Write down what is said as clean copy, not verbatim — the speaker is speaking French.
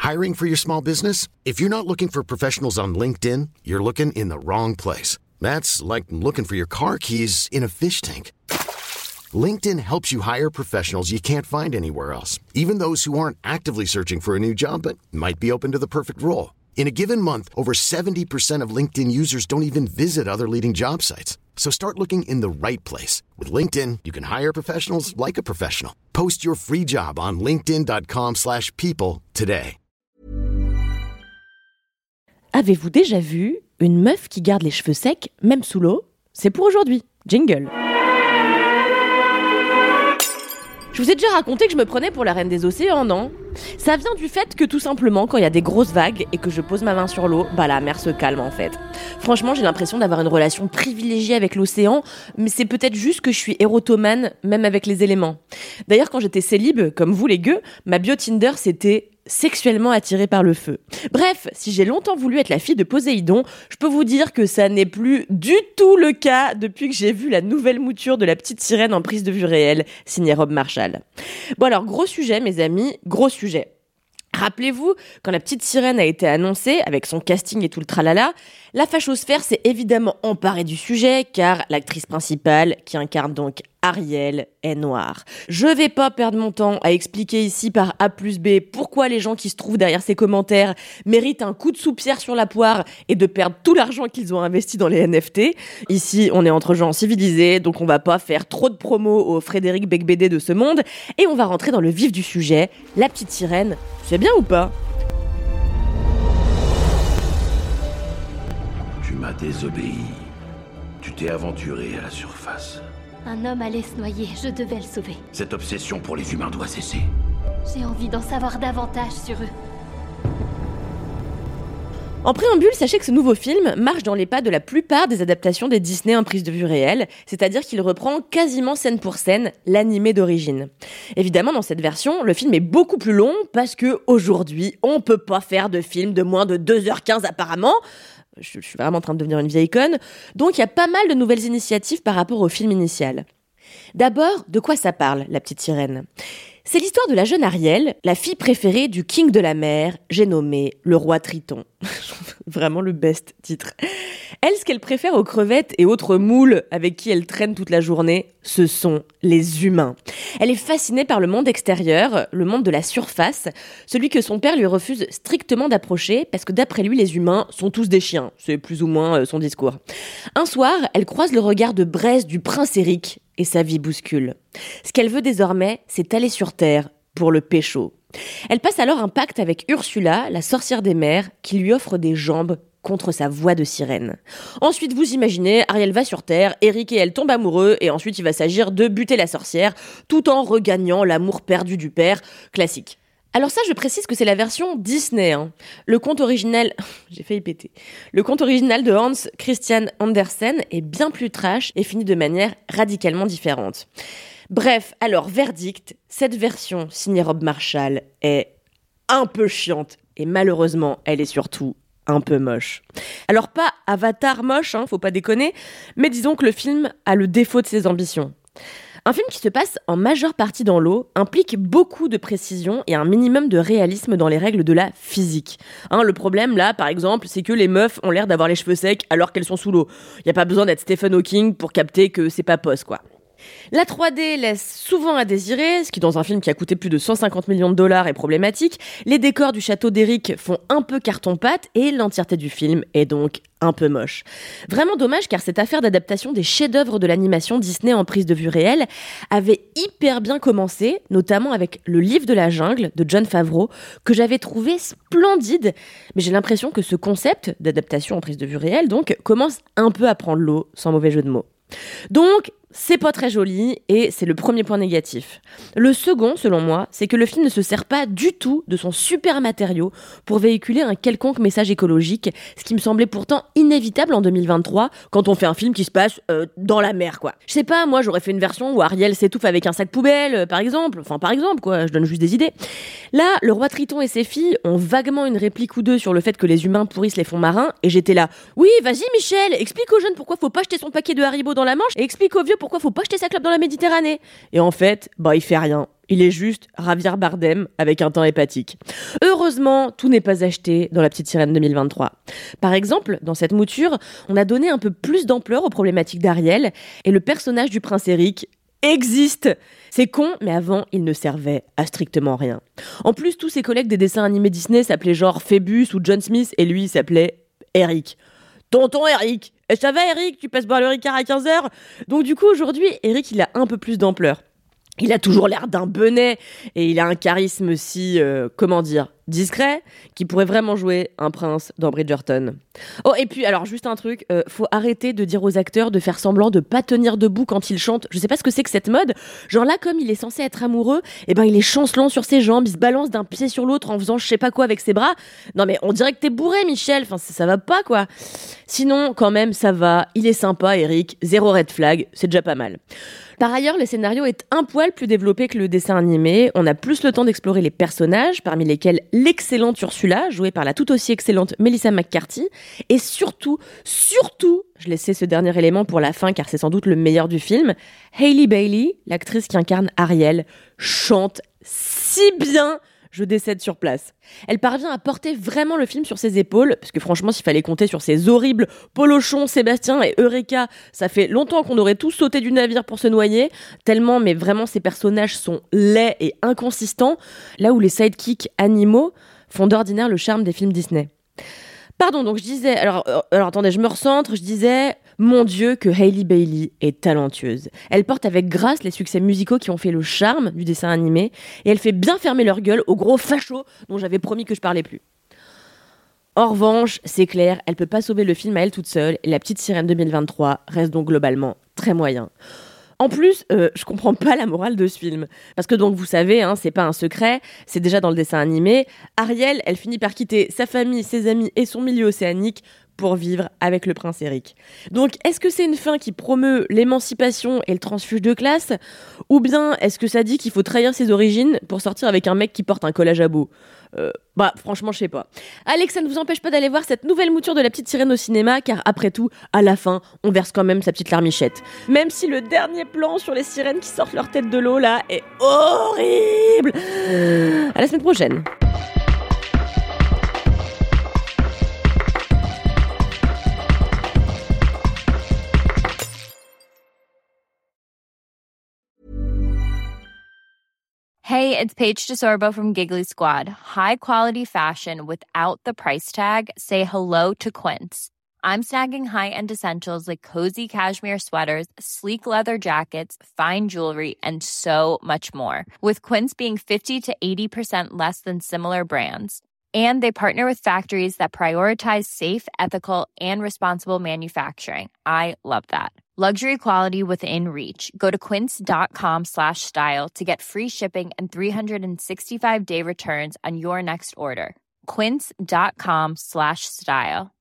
Hiring for your small business? If you're not looking for professionals on LinkedIn, you're looking in the wrong place. That's like looking for your car keys in a fish tank. LinkedIn helps you hire professionals you can't find anywhere else, even those who aren't actively searching for a new job but might be open to the perfect role. In a given month, over 70% of LinkedIn users don't even visit other leading job sites. So start looking in the right place. With LinkedIn, you can hire professionals like a professional. Post your free job on linkedin.com/people today. Avez-vous déjà vu une meuf qui garde les cheveux secs, même sous l'eau ? C'est pour aujourd'hui. Jingle. Je vous ai déjà raconté que je me prenais pour la reine des océans, non ? Ça vient du fait que tout simplement, quand il y a des grosses vagues et que je pose ma main sur l'eau, la mer se calme en fait. Franchement, j'ai l'impression d'avoir une relation privilégiée avec l'océan, mais c'est peut-être juste que je suis érotomane, même avec les éléments. D'ailleurs, quand j'étais célib, comme vous les gueux, ma bio Tinder c'était sexuellement attirée par le feu. Bref, si j'ai longtemps voulu être la fille de Poséidon, je peux vous dire que ça n'est plus du tout le cas depuis que j'ai vu la nouvelle mouture de la petite sirène en prise de vue réelle, signée Rob Marshall. Bon alors, gros sujet mes amis, gros sujet. Rappelez-vous, quand la petite sirène a été annoncée, avec son casting et tout le tralala, la fachosphère s'est évidemment emparée du sujet, car l'actrice principale, qui incarne donc Ariel, est noire. Je vais pas perdre mon temps à expliquer ici par A plus B pourquoi les gens qui se trouvent derrière ces commentaires méritent un coup de soupière sur la poire et de perdre tout l'argent qu'ils ont investi dans les NFT. Ici, on est entre gens civilisés, donc on va pas faire trop de promos au Frédéric Becbédé de ce monde, et on va rentrer dans le vif du sujet. La petite sirène, c'est bien ou pas ? Tu m'as désobéi. Tu t'es aventuré à la surface. Un homme allait se noyer, je devais le sauver. Cette obsession pour les humains doit cesser. J'ai envie d'en savoir davantage sur eux. En préambule, sachez que ce nouveau film marche dans les pas de la plupart des adaptations des Disney en prise de vue réelle, c'est-à-dire qu'il reprend quasiment scène pour scène l'animé d'origine. Évidemment, dans cette version, le film est beaucoup plus long parce que aujourd'hui, on peut pas faire de film de moins de 2h15 apparemment. Je suis vraiment en train de devenir une vieille conne. Donc il y a pas mal de nouvelles initiatives par rapport au film initial. D'abord, de quoi ça parle, la petite sirène ? C'est l'histoire de la jeune Ariel, la fille préférée du king de la mer, j'ai nommé le roi Triton. Vraiment le best titre. Elle, ce qu'elle préfère aux crevettes et autres moules avec qui elle traîne toute la journée, ce sont les humains. Elle est fascinée par le monde extérieur, le monde de la surface, celui que son père lui refuse strictement d'approcher parce que d'après lui, les humains sont tous des chiens. C'est plus ou moins son discours. Un soir, elle croise le regard de braise du prince Eric et sa vie bouscule. Ce qu'elle veut désormais, c'est aller sur Terre pour le pécho. Elle passe alors un pacte avec Ursula, la sorcière des mers, qui lui offre des jambes contre sa voix de sirène. Ensuite, vous imaginez, Ariel va sur Terre, Eric et elle tombent amoureux, et ensuite il va s'agir de buter la sorcière, tout en regagnant l'amour perdu du père, classique. Alors ça, je précise que c'est la version Disney. Le conte original... J'ai failli péter. Le conte original de Hans Christian Andersen est bien plus trash et finit de manière radicalement différente. Bref, alors, verdict, cette version signée Rob Marshall est un peu chiante. Et malheureusement, elle est surtout un peu moche. Alors pas Avatar moche, faut pas déconner, mais disons que le film a le défaut de ses ambitions. Un film qui se passe en majeure partie dans l'eau implique beaucoup de précision et un minimum de réalisme dans les règles de la physique. Le problème là, par exemple, c'est que les meufs ont l'air d'avoir les cheveux secs alors qu'elles sont sous l'eau. Y a pas besoin d'être Stephen Hawking pour capter que c'est pas pose, quoi. La 3D laisse souvent à désirer, ce qui dans un film qui a coûté plus de 150 millions de dollars est problématique. Les décors du château d'Eric font un peu carton-pâte et l'entièreté du film est donc un peu moche. Vraiment dommage car cette affaire d'adaptation des chefs-d'œuvre de l'animation Disney en prise de vue réelle avait hyper bien commencé, notamment avec Le Livre de la Jungle de Jon Favreau, que j'avais trouvé splendide. Mais j'ai l'impression que ce concept d'adaptation en prise de vue réelle donc commence un peu à prendre l'eau, sans mauvais jeu de mots. Donc, c'est pas très joli et c'est le premier point négatif. Le second, selon moi, c'est que le film ne se sert pas du tout de son super matériau pour véhiculer un quelconque message écologique, ce qui me semblait pourtant inévitable en 2023 quand on fait un film qui se passe dans la mer, quoi. Je sais pas, moi j'aurais fait une version où Ariel s'étouffe avec un sac poubelle, par exemple, quoi, je donne juste des idées. Là, le roi Triton et ses filles ont vaguement une réplique ou deux sur le fait que les humains pourrissent les fonds marins et j'étais là, oui, vas-y Michel, explique aux jeunes pourquoi faut pas jeter son paquet de Haribo dans la Manche et explique aux vieux pourquoi faut pas jeter sa clope dans la Méditerranée. Et en fait, il fait rien. Il est juste Javier Bardem avec un teint hépatique. Heureusement, tout n'est pas acheté dans La Petite Sirène 2023. Par exemple, dans cette mouture, on a donné un peu plus d'ampleur aux problématiques d'Ariel et le personnage du prince Eric existe. C'est con, mais avant, il ne servait à strictement rien. En plus, tous ses collègues des dessins animés Disney s'appelaient genre Phébus ou John Smith et lui, il s'appelait Eric. Tonton Eric. Ça va Eric, tu passes boire le Ricard à 15h. Donc du coup, aujourd'hui, Eric, il a un peu plus d'ampleur. Il a toujours l'air d'un benet et il a un charisme si, discret, qui pourrait vraiment jouer un prince dans Bridgerton. Oh, et puis, alors, juste un truc, faut arrêter de dire aux acteurs de faire semblant de pas tenir debout quand ils chantent. Je sais pas ce que c'est que cette mode. Genre là, comme il est censé être amoureux, il est chancelant sur ses jambes, il se balance d'un pied sur l'autre en faisant je sais pas quoi avec ses bras. Non mais on dirait que t'es bourré, Michel. Enfin, ça va pas, quoi. Sinon, quand même, ça va. Il est sympa, Eric. 0 red flag. C'est déjà pas mal. Par ailleurs, le scénario est un poil plus développé que le dessin animé. On a plus le temps d'explorer les personnages, parmi lesquels l'excellente Ursula, jouée par la tout aussi excellente Melissa McCarthy. Et surtout, je laissais ce dernier élément pour la fin car c'est sans doute le meilleur du film, Hailey Bailey, l'actrice qui incarne Ariel, chante si bien. Je décède sur place. Elle parvient à porter vraiment le film sur ses épaules, parce que franchement, s'il fallait compter sur ces horribles Polochon, Sébastien et Eureka, ça fait longtemps qu'on aurait tous sauté du navire pour se noyer, tellement, mais vraiment, ces personnages sont laids et inconsistants, là où les sidekicks animaux font d'ordinaire le charme des films Disney. Pardon, donc je disais, alors attendez, je me recentre, je disais, mon Dieu, que Hailey Bailey est talentueuse. Elle porte avec grâce les succès musicaux qui ont fait le charme du dessin animé, et elle fait bien fermer leur gueule aux gros fachos dont j'avais promis que je parlais plus. En revanche, c'est clair, elle peut pas sauver le film à elle toute seule, et La Petite Sirène 2023 reste donc globalement très moyen. En plus, je comprends pas la morale de ce film. Parce que donc, vous savez, c'est pas un secret, c'est déjà dans le dessin animé. Ariel, elle finit par quitter sa famille, ses amis et son milieu océanique pour vivre avec le prince Eric. Donc, est-ce que c'est une fin qui promeut l'émancipation et le transfuge de classe ? Ou bien, est-ce que ça dit qu'il faut trahir ses origines pour sortir avec un mec qui porte un collage à beau ? Franchement, je sais pas. Allez, que ça ne vous empêche pas d'aller voir cette nouvelle mouture de La Petite Sirène au cinéma, car après tout, à la fin, on verse quand même sa petite larmichette. Même si le dernier plan sur les sirènes qui sortent leur tête de l'eau, là, est horrible. À la semaine prochaine. Hey, it's Paige DeSorbo from Giggly Squad. High quality fashion without the price tag. Say hello to Quince. I'm snagging high-end essentials like cozy cashmere sweaters, sleek leather jackets, fine jewelry, and so much more. With Quince being 50 to 80% less than similar brands. And they partner with factories that prioritize safe, ethical, and responsible manufacturing. I love that. Luxury quality within reach. Go to quince.com/style to get free shipping and 365-day returns on your next order. Quince.com/style.